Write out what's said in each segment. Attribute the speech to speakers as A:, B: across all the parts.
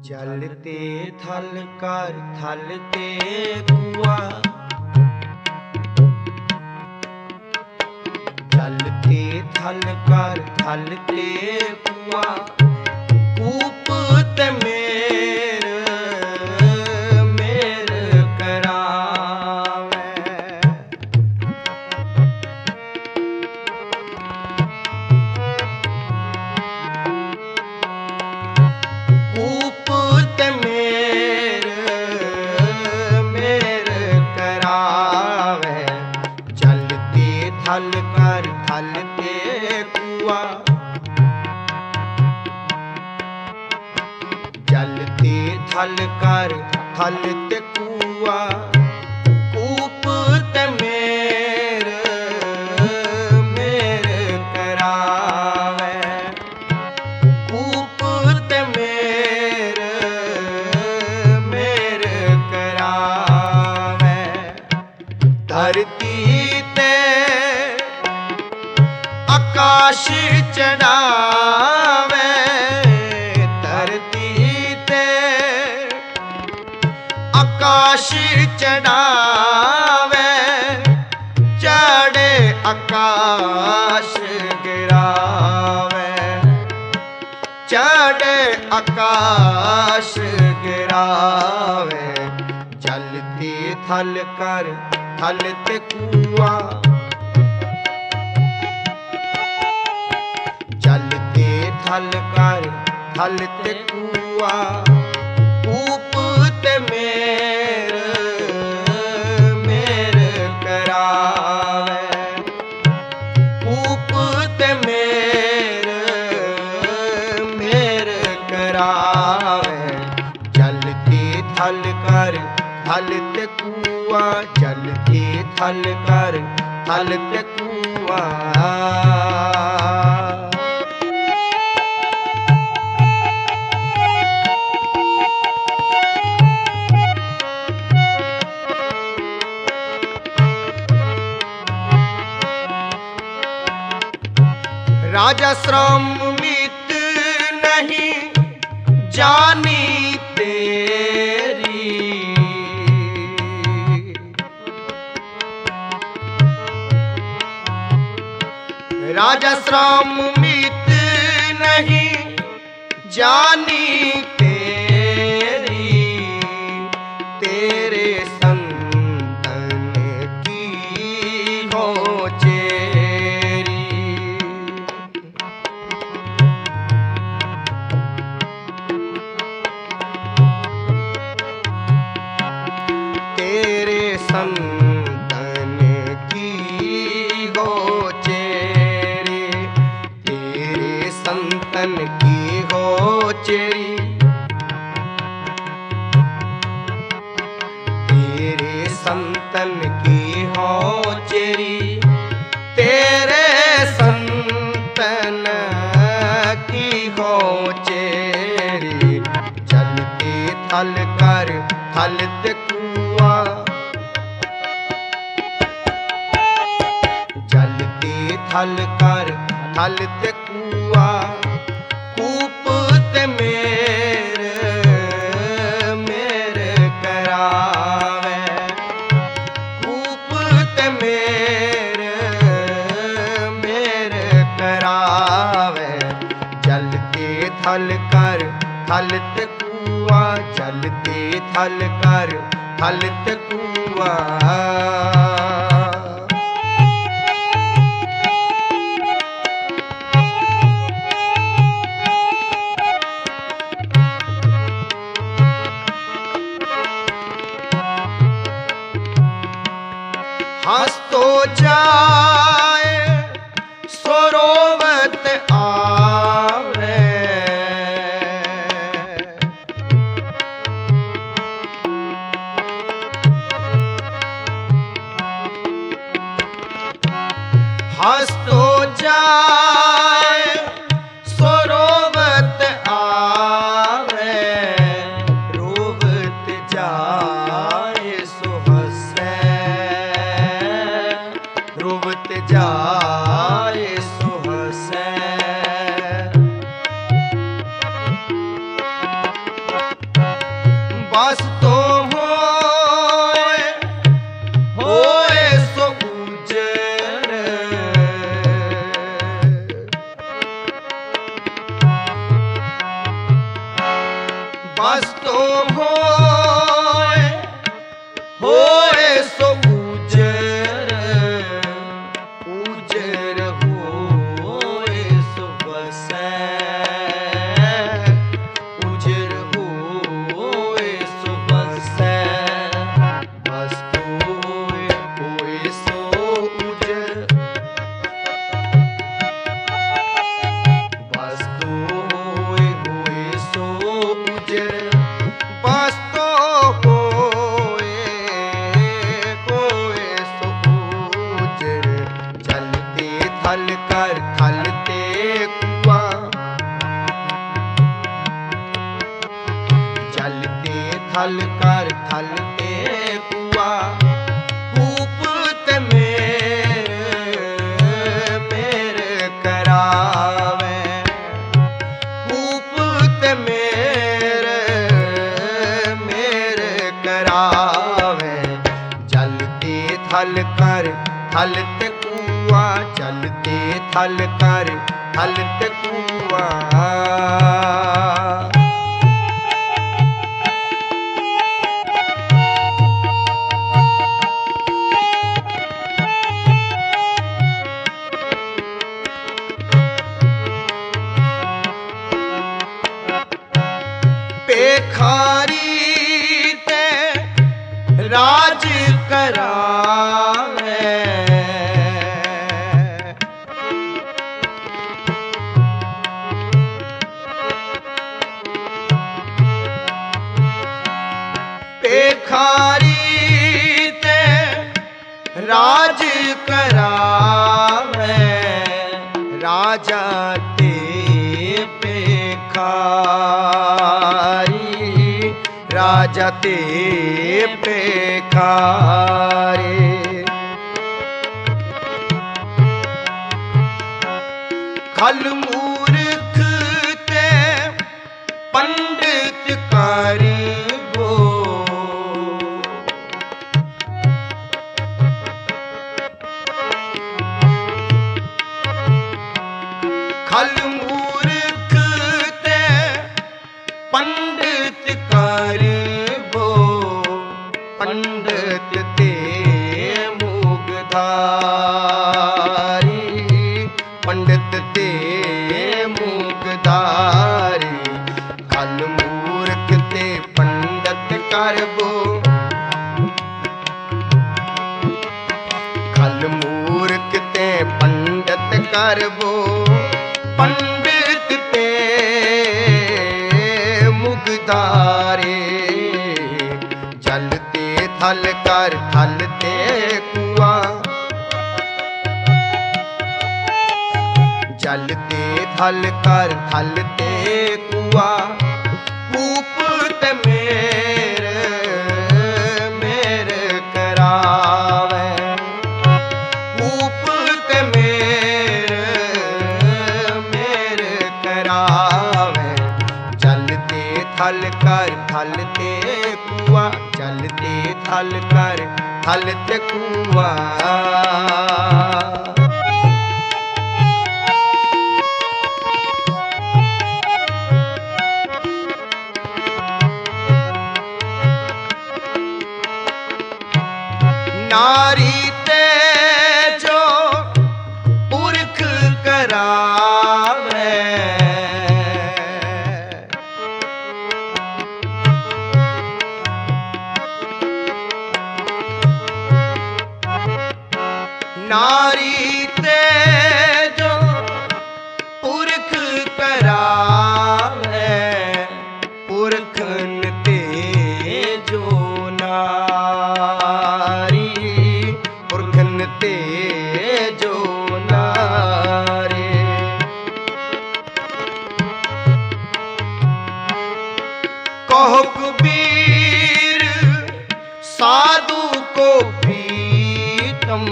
A: जलते थल कर थलते कुआ, जलते थल कर थलते कुआ, कूपत मेर मेर करावे। कूपत मेर मेर करावे, जलते थल कर थलते कुआ, जलते थल कर थलते कुआ, कूपत मेर मेर करावे। कूपत मेर मेर करावे। धरती ते आकाश चढ़ावे, धरती ते आकाश चढ़ावे, चढ़े आकाश गिरावे, चढ़े आकाश गिरावे। जलते थल कर थलते कुआ, जलते थल कर थलते कुआ, कूपत मेर मेर करावे। कूपत मेर मेर करावे। जलते थल कर थलते कुआ, जलते थल कर थलते कुआ। राजा श्रम मित नहीं जानी तेरी, राजा श्रम मित नहीं जानी तेरी, तेरे संतन की हो चेरी। तेरे संतन की हो चेरी, तेरे संतन की हो चेरी, तेरे संतन की हो चेरी, तेरे संतन की हो चेरी। जलते थल कर थलते कुआ, जलते थल कर थलते कुआ, कूपत मेर मेर करावे। कूपत मेर मेर करावे। जलते थल कर थलते कुआ, जलते थल कर थलते कुआ। हंसतो जाए सरोवत आवे, हंसतो जाए सरोवत आवे, रोवत जाए सो हंसे, रोवत हस तो होए सो गुजर। बस तो होए सो उजर, उजर होए सो बसै, उजर होए सो बसै। बस तो होए सो उजर, बस तो होए सो उजर। बस तो होए सो उजर। चलते थल कर थलते कुआं, चलते थल कर थलते कुआं। कूपत मेर करावे, कूपत मेर करावे। चलते थल कर थलते कुआं, चलते थल कर थलते कुआं। पेखारी ते राज करावे, पेखारी ते राज करावे। राजा ते पेखारी, राजा ते पेखारे। खल मूर्ख ते पंडित करीबो, खल मूर्ख ते पंडित करीबो। पंडित ते मुगधारी, पंडित ते मुगधारी। खल मूर्ख ते पंडित करबो, खल मूर्ख ते पंडित करबो। पंडित ते मुगधारे। चलते थल कर थलते कुआं, चलते थल कर थलते कुआं। कूपत मेर करावे, कूपत मेर करावे। चलते थल कर थलते कुआं, चलते थल कर थलते कुआं। नारी ते जो पुरख करावे, नारी ते जो पुरख करावे। पुरखन ते जो नारी, पुरखन ते जो नारी। कहो कबीर साधु को प्रीतम,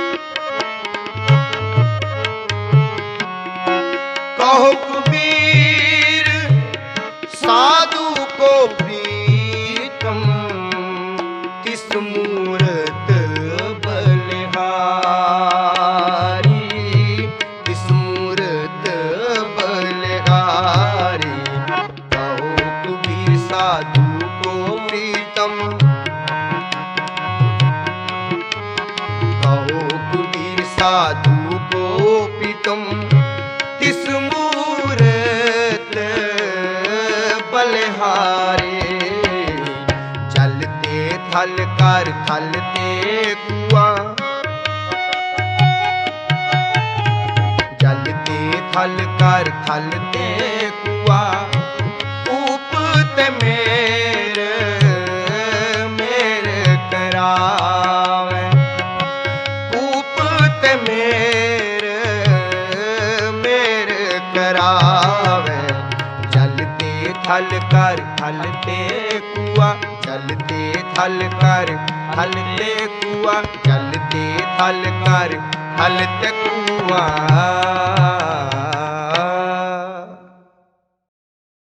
A: कहो कबीर साधु को प्रीतम तिस मूरत बलिहारी, तिस मूरत बलिहारी। कहो कबीर साधु को प्रीतम, कहो कबीर साधु को प्रीतम तिस मूरत बलिहारी। चलते थल कर थलते कुआं, चलते थल कर थलते कुआं। ऊपत मेरे मेरे करावे, ऊपत मेरे मेरे करावे। चलते थल कर थलते कुआं, चलते थल कर थलते कुआं, चलते थल कर थलते कुआं।